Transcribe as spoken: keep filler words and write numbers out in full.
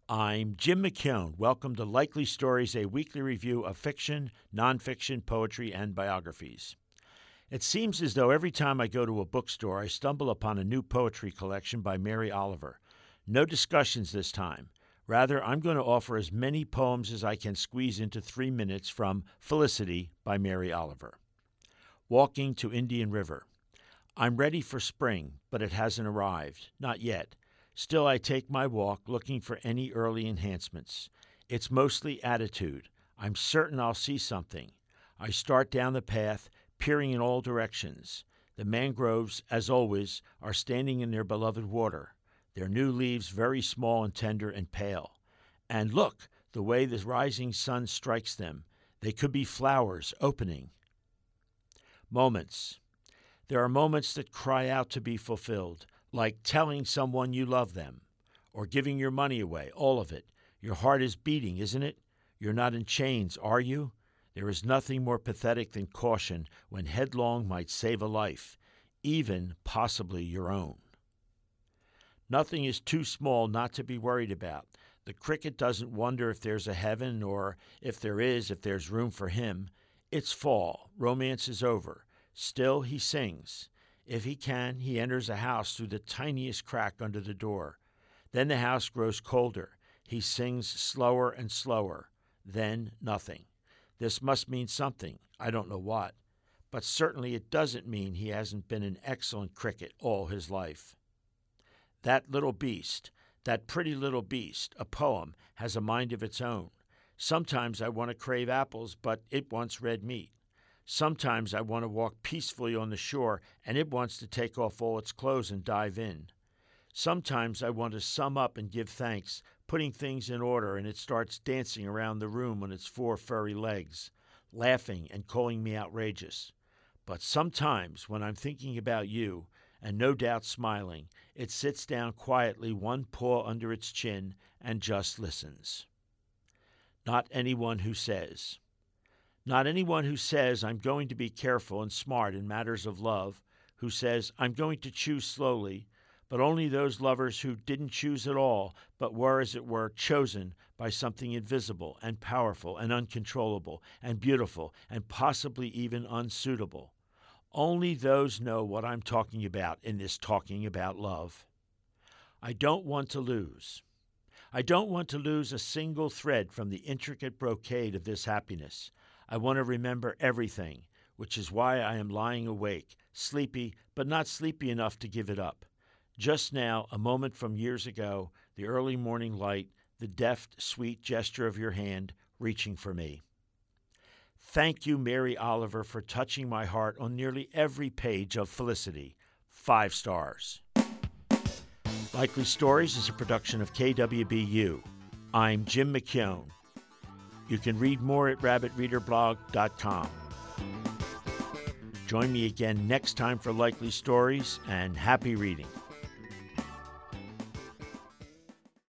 I'm Jim McKeown. Welcome to Likely Stories, a weekly review of fiction, nonfiction, poetry, and biographies. It seems as though every time I go to a bookstore, I stumble upon a new poetry collection by Mary Oliver. No discussions this time. Rather, I'm going to offer as many poems as I can squeeze into three minutes from Felicity by Mary Oliver. Walking to Indian River. I'm ready for spring, but it hasn't arrived. Not yet. Still, I take my walk looking for any early enhancements. It's mostly attitude. I'm certain I'll see something. I start down the path, peering in all directions. The mangroves, as always, are standing in their beloved water, their new leaves very small and tender and pale. And look, the way the rising sun strikes them. They could be flowers opening. Moments. There are moments that cry out to be fulfilled, like telling someone you love them, or giving your money away, all of it. Your heart is beating, isn't it? You're not in chains, are you? There is nothing more pathetic than caution when headlong might save a life, even possibly your own. Nothing is too small not to be worried about. The cricket doesn't wonder if there's a heaven, or if there is, if there's room for him. It's fall. Romance is over. Still, he sings. If he can, he enters a house through the tiniest crack under the door. Then the house grows colder. He sings slower and slower. Then nothing. This must mean something. I don't know what. But certainly it doesn't mean he hasn't been an excellent cricket all his life. That little beast, that pretty little beast, a poem, has a mind of its own. Sometimes I want to crave apples, but it wants red meat. Sometimes I want to walk peacefully on the shore, and it wants to take off all its clothes and dive in. Sometimes I want to sum up and give thanks, putting things in order, and it starts dancing around the room on its four furry legs, laughing and calling me outrageous. But sometimes, when I'm thinking about you, and no doubt smiling, it sits down quietly, one paw under its chin, and just listens. Not anyone who says. Not anyone who says, I'm going to be careful and smart in matters of love, who says, I'm going to choose slowly, but only those lovers who didn't choose at all, but were, as it were, chosen by something invisible and powerful and uncontrollable and beautiful and possibly even unsuitable. Only those know what I'm talking about in this talking about love. I don't want to lose. I don't want to lose a single thread from the intricate brocade of this happiness. I want to remember everything, which is why I am lying awake, sleepy, but not sleepy enough to give it up. Just now, a moment from years ago, the early morning light, the deft, sweet gesture of your hand reaching for me. Thank you, Mary Oliver, for touching my heart on nearly every page of Felicity. Five stars. Likely Stories is a production of K W B U. I'm Jim McKeown. You can read more at rabbit reader blog dot com. Join me again next time for Likely Stories, and happy reading.